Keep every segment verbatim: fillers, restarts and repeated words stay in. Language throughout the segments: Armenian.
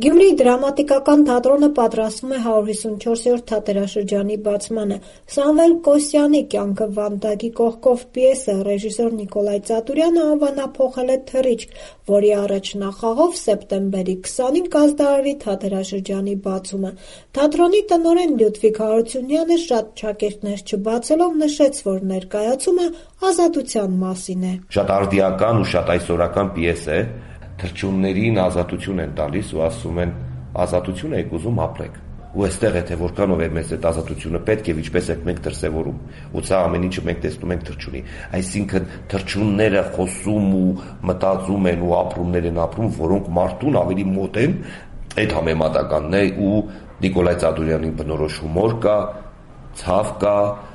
Գյումրիի դրամատիկական թատրոնը պատրաստվում է հարյուր հիսունչորսերորդ թատերաշրջանի բացմանը։ Սամվել Կոսյանի «Կյանքը Վանդակի կողքով» պիեսը ռեժիսոր Նիկոլայ Ծատուրյանը անվանափոխել է «Թռիչք», որի առաջնախաղով սեպտեմբերի քսանին կազդարարվի թատերաշրջանի բացումը։ Թատրոնի տնօրեն Լյուդվիգ Հարությունյանը շատ ճակերտներ չբացելով նշեց, որ ներկայացումը ազատության մասին է։ Շատ արդիական ու շատ այսօրական պիես է։ Թռչուններին ազատություն են տալիս ու ասում են ազատություն եք ուզում ապրեք։ Ու այստեղ է թե որքանով է մեզ այդ ազատությունը պետք եւ ինչպես ենք մենք դրսեւորում։ Ու սա ամեն ինչը մենք տեսնում ենք թռչունի։ Այսինքն թռչունները խոսում ու մտածում են ու ապրումներ են ապրում, որոնք մարդուն ավելի մոտ են, այդ համեմատականն է ու Նիկոլայ Ծատուրյանի բնորոշ հումոր կա, ցավ կա,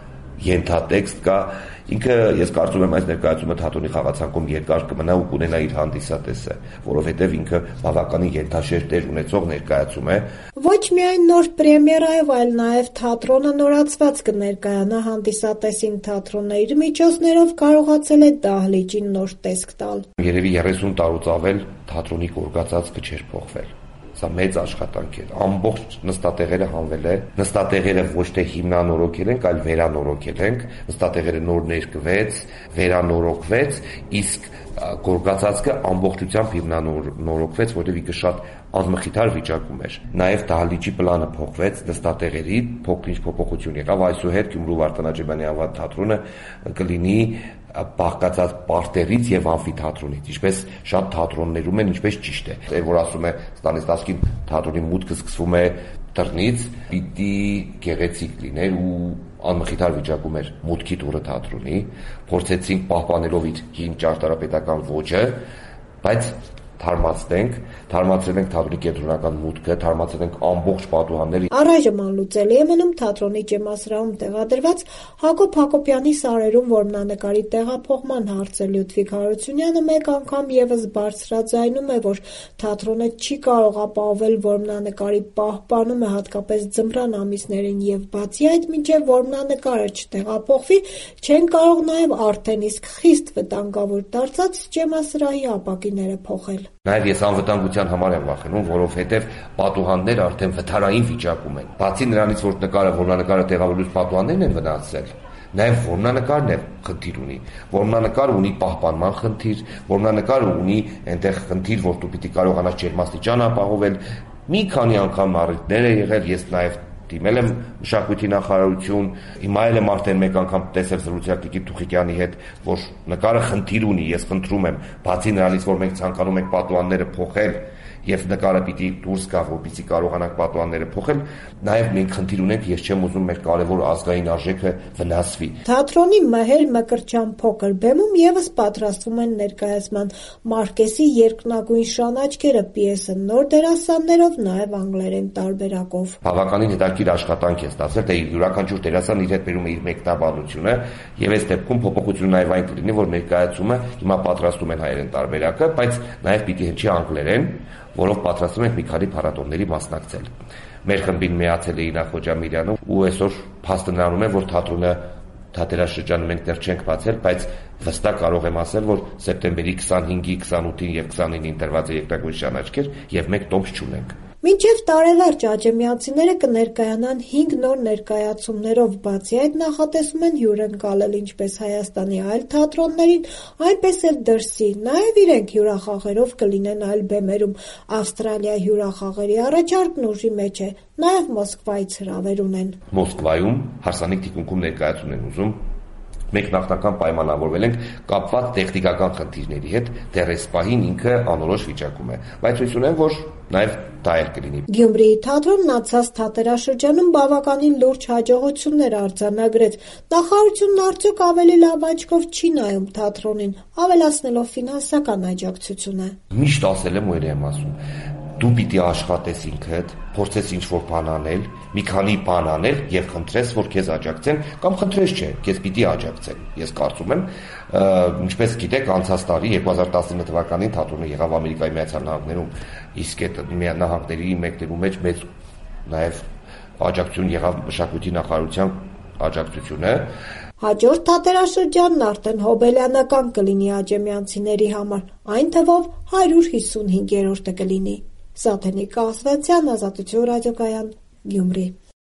ենթատեքստ կա։ Ինքը ես կարծում եմ այս ներկայացումը թատրոնի խաղացանկում երկար կմնա ու կունենա իր հանդիսատեսը, որովհետև ինքը բավականին ենթաշերտ տեր ունեցող ներկայացում է։ Ոչ միայն նոր պրեմիերայով, այլ նաև թատրոնը նորացված կներկայանա հանդիսատեսին, թատրոնը իր միջոցներով կարողացել է դահլիճին նոր տեսք տալ։ Երևի երեսուն տարուց ավել թատրոնի կորգացածքը չէր փոխվել։ Սա մեծ աշխատանք է։ Ամբողջ նստատեղերը հանվել է։ Նստատեղերը ոչ թե հիմնանորոգել ենք, այլ վերանորոգել ենք։ Նստատեղերը նոր ներկվեց, վերանորոգվեց, իսկ գորգացածքը ամբողջությամբ հիմնանորոգվեց, որտեղ ինքը շատ անմխիթար վիճակում էր։ Նաև դահլիճի պլանը փոխվեց, նստատեղերի փոքր-ինչ փոփոխություն եղավ։ Այսուհետ Գյումրու Վարդան Աջեբյանի անվան թատրոնը կլինի բաղկացած պարտերից եւ ամֆիթատրոնից, ինչպես շատ թատրոններում են, ինչպես ճիշտ է։ Դե որ ասում է Ստանիսլավսկին թատրոնի մուտքը սկսվում է դռնից, պիտի գեղեցիկ լիներ ու անմխիթար վիճակում էր մուտքի դուռը թատրոնի, փորձեցինք պահպանելով իր հին ճարտարապետական ոճը, բայց թարմացնենք, թարմացրել ենք թատրոնի կենտրոնական մուտքը, թարմացրել ենք ամբողջ պատուհանները։ Առայժմ անլուծելի է մնում թատրոնի ջեմասրահում տեղադրված Հակոբ Հակոբյանի սարերում որմնանկարի տեղափոխման հարցը։ Լյուդվիգ Հարությունյանը մեկ անգամ եւս բարձրաձայնում է, որ թատրոնը չի կարող ապահովել որմնանկարի պահպանումը, հատկապես ձմռան ամիսներին, եւ բացի այդ, մինչեւ որմնանկարը չտեղափոխվի, չեն կարող նաեւ արդեն իսկ խիստ վտանգավոր դարձած ջեմասրահի ապակիները փոխել։ Նաև ես անվտանգության համար եմ վախենում, որովհետև պատուհանները արդեն վթարային վիճակում են։ Բացի նրանից, որ նկարը, որմնանկարը տեղավորելուց պատուհաններն են վնասել, նաև որմնանկարն է խնդիր ունի։ Որմնանկարը ունի պահպանման խնդիր, որմնանկարը ունի այնտեղ խնդիր, որ դու պիտի կարողանաս ջերմաստիճան ապահովել։ Մի քանի անգամ առիթներ է եղել, ես նաև դիմել եմ մշակույթի նախարարություն, հիմա էլ եմ արդեն մեկ անգամ տեսել զրուցել Տիկին Թուխիկյանի հետ, որ նկարը խնդիր ունի, ես խնդրում եմ, բացի նրանից, որ մենք ցանկանում ենք պատուհանները փոխել եւ նկարը պիտի դուրս գա, որպեսզի կարողանանք պատուհանները փոխել, նաեւ մենք խնդիր ունենք, ես չեմ ուզում մեր կարևոր ազգային արժեքը վնասվի։ Թատրոնի Մհեր Մկրտչյան փոքր բեմում եւս պատրաստվում են ներկայացման Մարկեսի երկնագույն շանաչքերը պիեսը նոր դերասաններով, նաեւ անգլերեն տարբերակով։ Բավականին հետաքրքիր աշխատանք է ստացել, թե յուրաքանչյուր դերասան իր հետ բերում է իր մեկնաբանությունը, եւ այս դեպքում փոփոխությունը նաեւ այն կլինի, որ ներկայացումը հիմա պատրաստում են հայերեն տարբերակը, բայց նաեւ պիտի հնչի անգլերեն, որով պատրաստում ենք մի քանի փառատոների մասնակցել։ Մեր խմբին միացել է Ինա Խոջամիրյանը ու այսօր փաստը նրանում է, որ թատրոնը թատերաշրջանը մենք դեռ չենք բացել, բայց վստահ կարող եմ ասել, որ սեպտեմբերի քսանհինգի, քսանութին եւ քսանինին տրված է երկնագույն շանաչքեր եւ մենք տոմս չունենք։ Մինչև տարեվերջ աջեմյանցիները կներկայանան հինգ նոր ներկայացումներով, բացի այդ նախատեսում են հյուրընկալել ինչպես Հայաստանի այլ թատրոններին, այնպես էլ դրսի, նաև իրենք հյուրախաղերով կլինեն այլ բեմերում։ Ավստրալիա հյուրախաղերի առաջարկն ուժի մեջ է, նաև Մոսկվայից հրավեր ունեն։ Մոսկվայում հարսանիք թիկունքում ներկայացում են ուզում։ Մենք նախնական պայմանավորվել ենք կապված տեխնիկական խնդիրների հետ, դեռ այս պահին ինքը անորոշ վիճակում է, բայց հույս ունեմ, որ նաև դա էլ կլինի։ Գյումրիի թատրոնն անցած թատերաշրջանում բավականին լուրջ հաջողություններ արձանագրեց։ Նախարարությունն արդյոք ավելի լավ աչքով չի նայում թատրոնին, ավելացնելով ֆինանսական աջակցությունը։ Միշտ ասել եմ ու եմ ասում, դու պիտի աշխատես ինքդ, փորձես ինչ-որ բան անել, մի քանի բան անել եւ խնդրես, որ քեզ աջակցեն, կամ խնդրես չէ, քեզ պիտի աջակցեն։ Ես կարծում եմ, ինչպես գիտեք, անցած տարի երկու հազար տասնինը թվականին թատրոնը եղավ Ամերիկայի Միացյալ Նահանգներում, իսկ այդ նահանգների մեկներու մեջ մեծ նաեւ աջակցություն եղավ մշակույթի նախարարության աջակցությունը։ Հաջորդ թատերաշրջանն արդեն հոբելյանական կլինի աջեմյանցիների համար, այն թվով հարյուր հիսունհինգերորդը կլինի։ Սաթենիկ Կասվացյան, Ազատություն ռադիոկայան, Գյումրի։